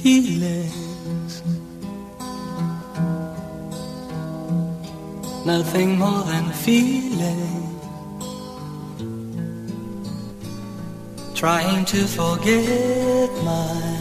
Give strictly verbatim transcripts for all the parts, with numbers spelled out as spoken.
feelings, nothing more than feeling, trying to forget my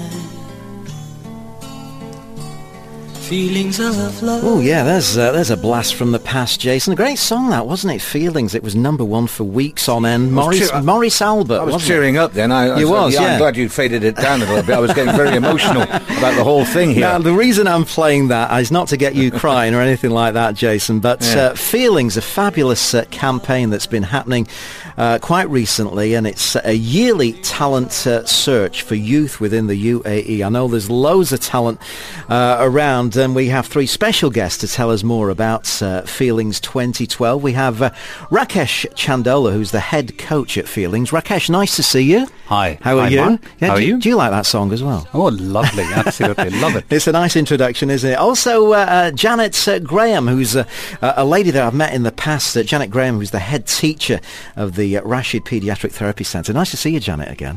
feelings of love. Oh yeah, there's uh, there's a blast from the past, Jason. A great song that, wasn't it? Feelings. It was number one for weeks on end. Maurice, cheer- Maurice Albert. I was wasn't cheering it? up then. I, I You was, yeah, yeah. I'm glad you faded it down a little bit. I was getting very emotional about the whole thing here. Now, the reason I'm playing that is not to get you crying or anything like that, Jason, but Yeah. uh, Feelings, a fabulous uh, campaign that's been happening uh, quite recently, and it's a yearly talent uh, search for youth within the U A E. I know there's loads of talent uh, around, and we have three special guests to tell us more about uh, Feelings twenty twelve. We have uh, Rakesh Chandola, who's the head coach at Feelings. Rakesh, nice to see you. Hi. How are Hi, you? Mark. Yeah, How do, are you? Do you like that song as well? Oh, lovely. Absolutely. Love it. It's a nice introduction, isn't it? Also, uh, uh, Janet uh, Graham, who's uh, a lady that I've met in the past. Uh, Janet Graham, who's the head teacher of the uh, Rashid Paediatric Therapy Centre. Nice to see you, Janet, again.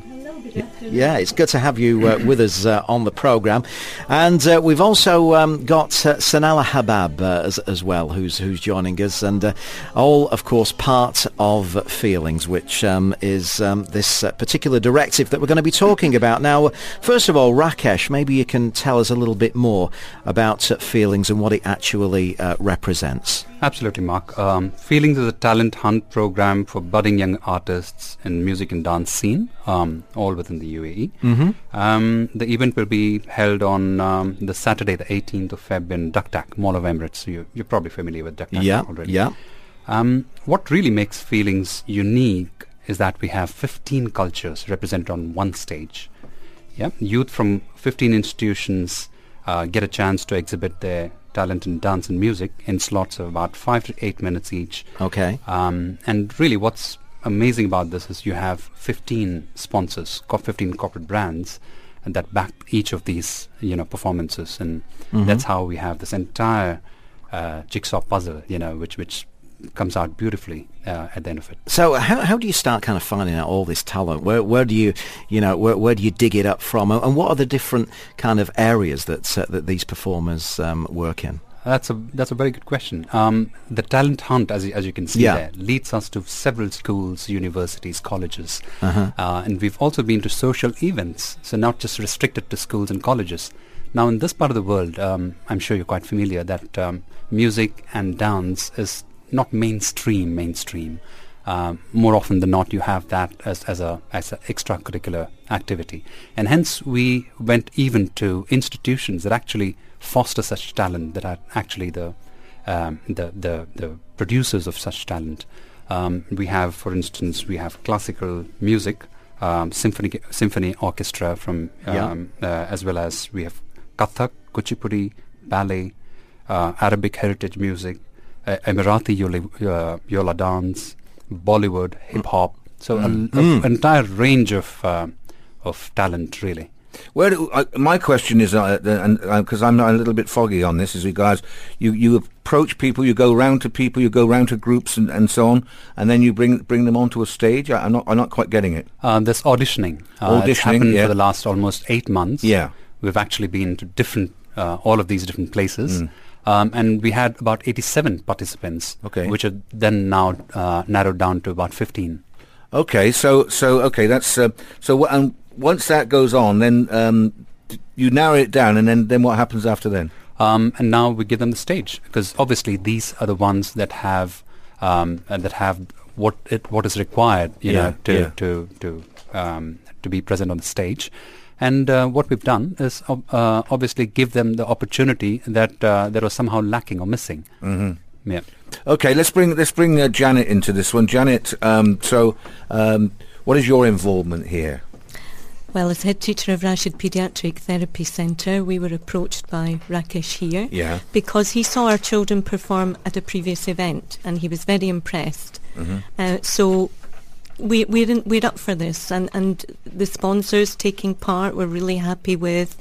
Yeah, it's good to have you uh, with us uh, on the programme. And uh, we've also um, got uh, Sanala Habab uh, as, as well, who's who's joining us. And uh, all, of course, part of Feelings, which um, is um, this uh, particular directive that we're going to be talking about. Now, first of all, Rakesh, maybe you can tell us a little bit more about uh, Feelings and what it actually uh, represents. Absolutely, Mark. Um, Feelings is a talent hunt program for budding young artists in music and dance scene, um, all within the U A E. Mm-hmm. Um, the event will be held on um, the Saturday, the eighteenth of February in Duktak, Mall of Emirates. You, you're probably familiar with Duktak Yeah, already. yeah. Um, what really makes Feelings unique is that we have fifteen cultures represented on one stage. Yeah, youth from fifteen institutions uh, get a chance to exhibit their talent in dance and music in slots of about five to eight minutes each. Okay. Um, and really what's amazing about this is you have fifteen sponsors, co- fifteen corporate brands and that back each of these, you know, performances. And Mhm. that's how we have this entire uh, jigsaw puzzle, you know, which, which comes out beautifully uh, at the end of it. So how how do you start kind of finding out all this talent? Where where do you you know where where do you dig it up from? And, and what are the different kind of areas that uh, that these performers um, work in? That's a that's a very good question. Um, the talent hunt, as you, as you can see Yeah. there, leads us to several schools, universities, colleges, Uh-huh. uh, and we've also been to social events. So not just restricted to schools and colleges. Now, in this part of the world, um, I'm sure you're quite familiar that um, music and dance is not mainstream. Mainstream. Um, more often than not, you have that as as a as an extracurricular activity, and hence we went even to institutions that actually foster such talent, that are actually the um, the, the the producers of such talent. Um, we have, for instance, we have classical music, um, symphony symphony orchestra from, Yeah. um, uh, as well as we have Kathak, Kuchipudi, ballet, uh, Arabic heritage music, uh, Emirati yola, uh, yola dance, Bollywood, hip hop. So Mm. a, a Mm. entire range of uh, of talent, really. Where do, uh, my question is, uh, uh, and because I'm a little bit foggy on this, is regards you you approach people, you go round to people, you go round to groups and, and so on, and then you bring bring them onto a stage. I, I'm not I'm not quite getting it. Uh, there's auditioning. Uh, It's Auditioning, happened yeah. for the last almost eight months. Yeah. We've actually been to different, uh, all of these different places. Mm. Um, and we had about eighty-seven participants, Okay. which are then now uh, narrowed down to about fifteen. Okay, so so okay, that's uh, so. Wh- and once that goes on, then um, d- you narrow it down, and then then what happens after then? Um, and now we give them the stage, because obviously these are the ones that have um, uh, that have what it what is required, you Yeah, know, to yeah. to to um, to be present on the stage. And uh, what we've done is ob- uh, obviously give them the opportunity that uh, that was somehow lacking or missing. Mm-hmm. Yeah. Okay, let's bring let's bring uh, Janet into this one. Janet, um, so um, what is your involvement here? Well, as head teacher of Rashid Paediatric Therapy Centre, we were approached by Rakesh here Yeah. because he saw our children perform at a previous event and he was very impressed. Mm-hmm. Uh, so we, we're, in, we're up for this, and, and the sponsors taking part we're really happy with.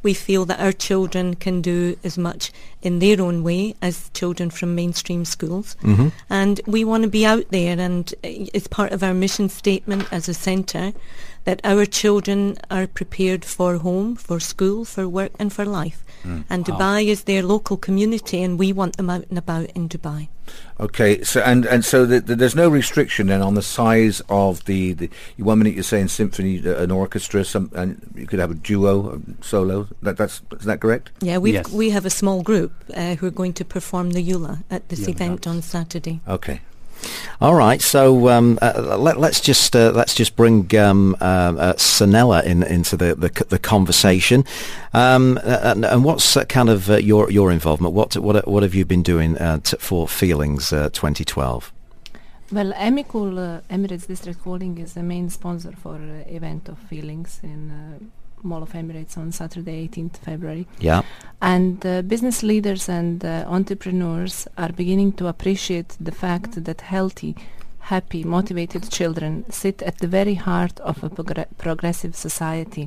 we feel that our children can do as much in their own way as children from mainstream schools. Mm-hmm. And we want to be out there, and uh, it's part of our mission statement as a centre that our children are prepared for home, for school, for work and for life. Mm. And Dubai wow. is their local community, and we want them out and about in Dubai. Okay, so and and so the, the, there's no restriction then on the size of the, the one minute you're saying symphony, uh, an orchestra, some, and you could have a duo, a solo. That that's is that correct? Yeah, we yes. we have a small group uh, who are going to perform the Eula at this yeah, event on Saturday. Okay. All right, so um, uh, let, let's just uh, let's just bring um, uh, uh, Sanella in into the the, the conversation. Um, and, and what's uh, kind of uh, your your involvement? What what what have you been doing uh, t- for Feelings uh, twenty twelve? Well, Emicool, uh, Emirates District Holding is the main sponsor for uh, event of Feelings in uh, Mall of Emirates on Saturday, eighteenth February. Yeah. And uh, business leaders and uh, entrepreneurs are beginning to appreciate the fact that healthy, happy, motivated children sit at the very heart of a progr- progressive society.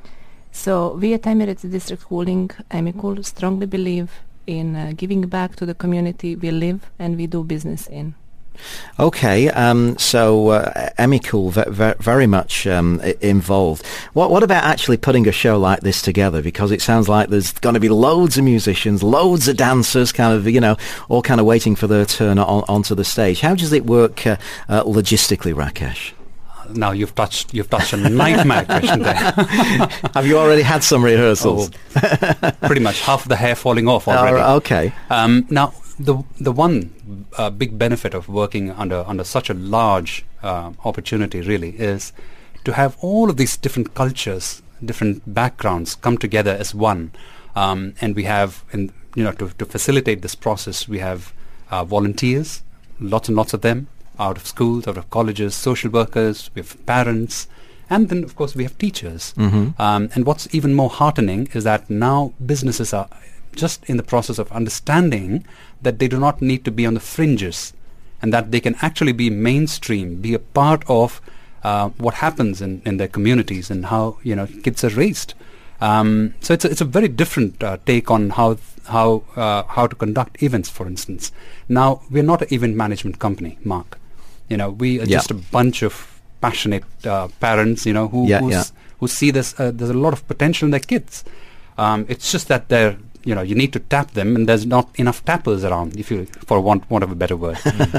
So we at Emirates District Holding, Emicool, strongly believe in uh, giving back to the community we live and we do business in. Okay, um, so uh, Emicool ve- ve- very much um, I- involved. What what about actually putting a show like this together? Because it sounds like there's going to be loads of musicians, loads of dancers, kind of, you know, all kind of waiting for their turn on, onto the stage. How does it work uh, uh, logistically, Rakesh? Now you've touched you've touched a nightmare question there. Have you already had some rehearsals? Oh, pretty much half the hair falling off already. Uh, okay. Um, now the the one uh, big benefit of working under under such a large uh, opportunity really is to have all of these different cultures, different backgrounds come together as one, um, and we have, in you know, to to facilitate this process, we have uh, volunteers, lots and lots of them, out of schools, out of colleges, social workers, we have parents, and then of course we have teachers. Mm-hmm. Um, and what's even more heartening is that now businesses are just in the process of understanding that they do not need to be on the fringes, and that they can actually be mainstream, be a part of uh, what happens in, in their communities and how, you know, kids are raised. Um, so it's a, it's a very different uh, take on how how uh, how to conduct events, for instance. Now, we're not an event management company, Mark. You know, we are yeah. just a bunch of passionate uh, parents, you know, who yeah, who's, yeah. who see this. Uh, there's a lot of potential in their kids. Um, it's just that they're, you know, you need to tap them, and there's not enough tappers around, if you, for want, want of a better word.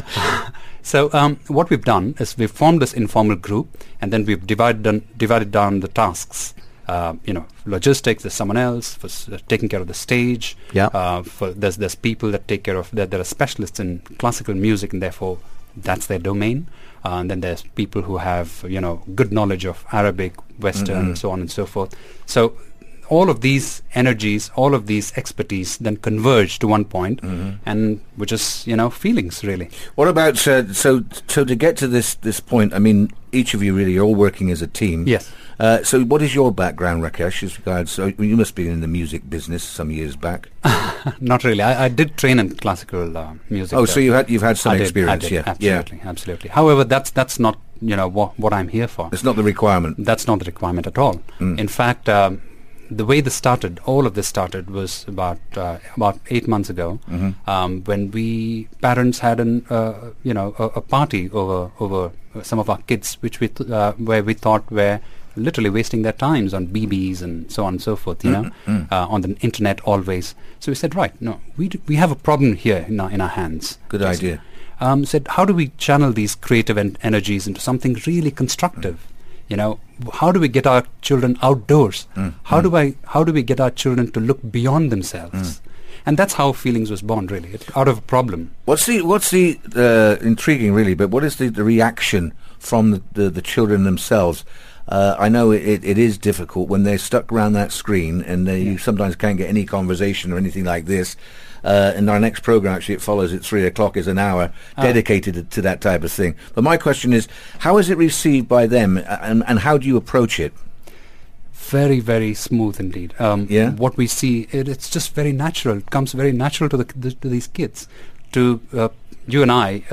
So um, what we've done is we've formed this informal group, and then we've divided done, divided down the tasks. Uh, you know, logistics, there's someone else for s- uh, taking care of the stage. Yeah. Uh, for there's there's people that take care of that. There are specialists in classical music, and therefore that's their domain. Uh, and then there's people who have, you know, good knowledge of Arabic, Western, Mm-hmm. so on and so forth. So all of these energies, all of these expertise then converge to one point, Mm-hmm. and which is, you know, feelings really. What about uh, so so to get to this this point? I mean, each of you really are all working as a team. Yes. Uh, so what is your background, Rakesh? As regards, so you must be in the music business some years back. Not really. I, I did train in classical uh, music. Oh, uh, so you had you've had some I did, experience, I did, yeah, absolutely, yeah. absolutely. However, that's that's not, you know, what what I'm here for. It's not the requirement. That's not the requirement at all. Mm. In fact, um, the way this started, all of this started, was about uh, about eight months ago, Mhm. um, when we parents had an uh, you know a, a party over over uh, some of our kids, which we th- uh, where we thought were literally wasting their times on B Bs and so on and so forth, you Mm, know, mm. uh, on the internet always. So we said, right, no, we d- we have a problem here in our in our hands. Good Yes. idea. Um, said, how do we channel these creative en- energies into something really constructive? You know, w- how do we get our children outdoors? Mm, How mm. do I? How do we get our children to look beyond themselves? And that's how Feelings was born, really, it, out of a problem. What's the what's the uh, intriguing really? But what is the, the reaction from the, the, the children themselves? Uh, I know it, it is difficult when they're stuck around that screen, and they, you sometimes can't get any conversation or anything like this. Uh, and our next program, actually, it follows at three o'clock, is an hour Ah. dedicated to, to that type of thing. But my question is, how is it received by them, and, and how do you approach it? Very, very smooth indeed. Um, Yeah? What we see, it, it's just very natural. It comes very natural to the, the to these kids. To uh, you and I, um,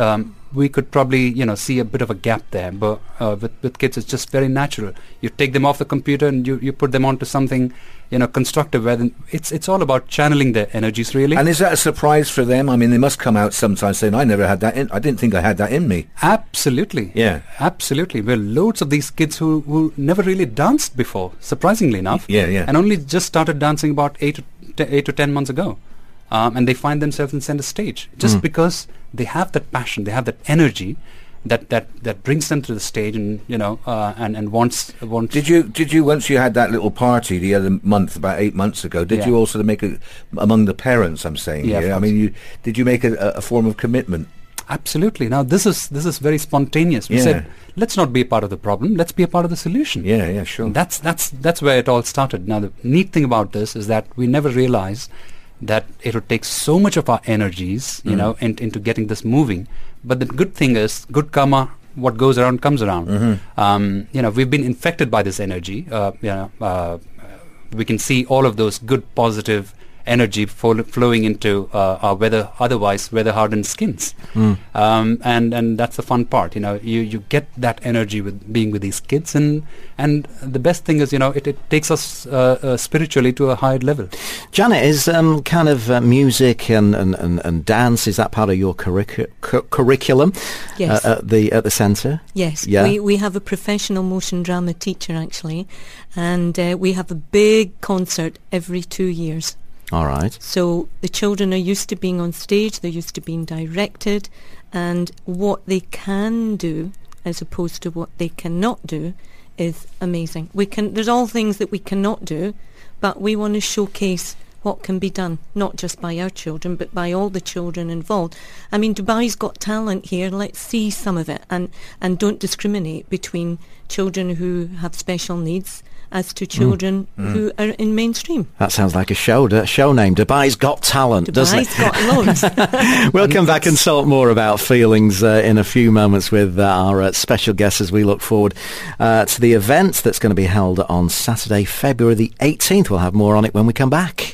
we could probably, you know, see a bit of a gap there. But uh, with, with kids, it's just very natural. You take them off the computer and you, you put them onto something, you know, constructive. Where then it's it's all about channeling their energies, really. And is that a surprise for them? I mean, they must come out sometimes saying, "I never had that in. I didn't think I had that in me." Absolutely. Yeah. Absolutely. Well, loads of these kids who, who never really danced before, surprisingly enough. Yeah, yeah. And only just started dancing about eight to, t- eight to ten months ago. Um, and they find themselves in center stage just Mm. because they have that passion, they have that energy that, that, that brings them to the stage, and you know, uh, and and wants wants. Did you did you once you had that little party the other month, about eight months ago? Did Yeah. you also make a among the parents? I'm saying, Yeah, of here, I course. mean, you did you make a, a form of commitment? Absolutely. Now this is this is very spontaneous. We Yeah. said, let's not be a part of the problem. Let's be a part of the solution. Yeah, yeah, sure. And that's that's that's where it all started. Now the neat thing about this is that we never realized that it would take so much of our energies, you Mm. know, in, into getting this moving. But the good thing is, good karma, what goes around comes around. Mm-hmm. Um, you know, we've been infected by this energy. Uh, you know, uh, we can see all of those good, positive energy fo- flowing into uh, our weather, otherwise weather-hardened skins. Mm. Um, and and that's the fun part. You know, you you get that energy with being with these kids, and and the best thing is, you know, it, it takes us uh, uh, spiritually to a higher level. Janet, is um, kind of uh, music and, and, and, and dance, is that part of your curricu- cu- curriculum Yes. uh, at the at the centre? Yes, Yeah. we, we have a professional motion drama teacher actually, and uh, we have a big concert every two years. All right. So the children are used to being on stage, they're used to being directed, and what they can do as opposed to what they cannot do is amazing. We can, there's all things that we cannot do, but we want to showcase what can be done, not just by our children, but by all the children involved. I mean, Dubai's got talent here. Let's see some of it, and, and don't discriminate between children who have special needs as to children Mm. who are in mainstream. That sounds like a show, a show name. Dubai's Got Talent, doesn't it? Dubai's got loads. We'll come back and talk more about feelings uh, in a few moments with uh, our uh, special guests as we look forward uh, to the event that's going to be held on Saturday, February the eighteenth. We'll have more on it when we come back.